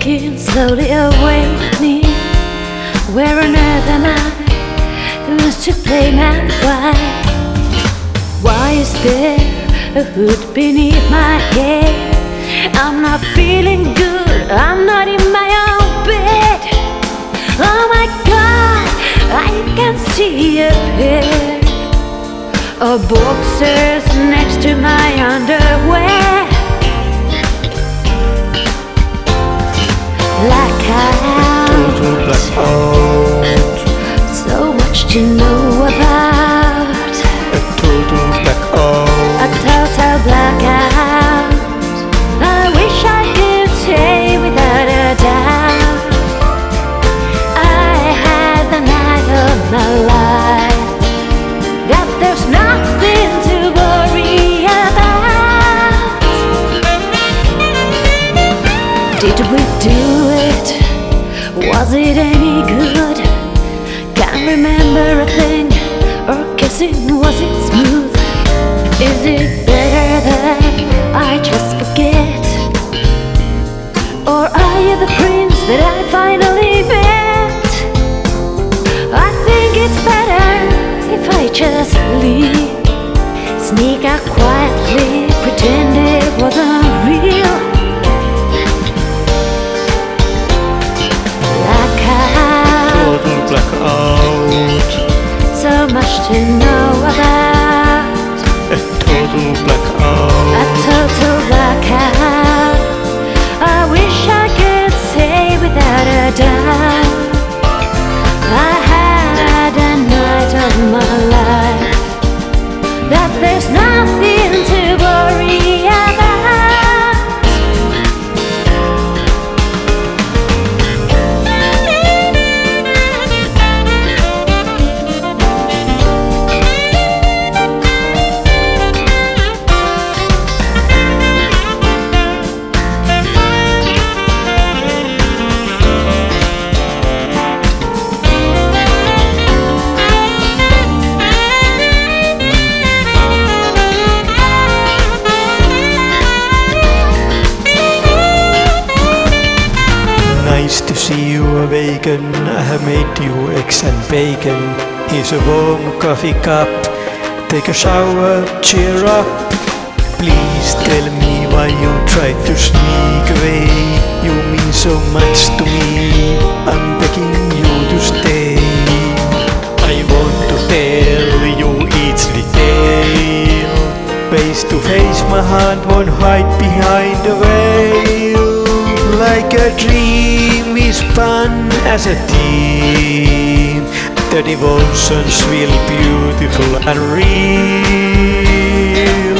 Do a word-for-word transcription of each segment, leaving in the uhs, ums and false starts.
waking, slowly awakening. Where on earth am I? Who's to blame and why? Why is there a hood beneath my head? I'm not feeling good, I'm not in my own bed. Oh my God, I can see a pair of boxers next to my underwear. Blackout, total blackout, so much to know about. a total blackout, A total blackout. I wish I could say without a doubt I had the night of my life, that there's nothing to worry about. Did we do it? Was it any good? Can't remember a thing, or kissing, was it smooth? Is it better that I just forget? Or are you the prince that I finally met? I think it's better if I just leave, sneak out quietly, pretend it wasn't real. Blackout, total blackout, so much to know about. a total blackout, A total blackout. I wish I could say without a doubt I had a night of my life, that there's nothing to worry about. Nice to see you awaken. I have made you eggs and bacon. Here's a warm coffee cup. Take a shower, cheer up. Please tell me why you tried to sneak away. You mean so much to me, I'm begging you to stay. I want to tell you each detail. Face to face, my heart won't hide behind a veil. Like a dream we spun as a team, the devotion's real beautiful and real.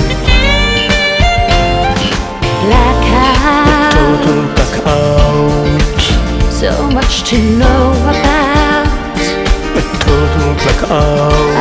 Blackout, Total blackout, so much to know about. a total blackout.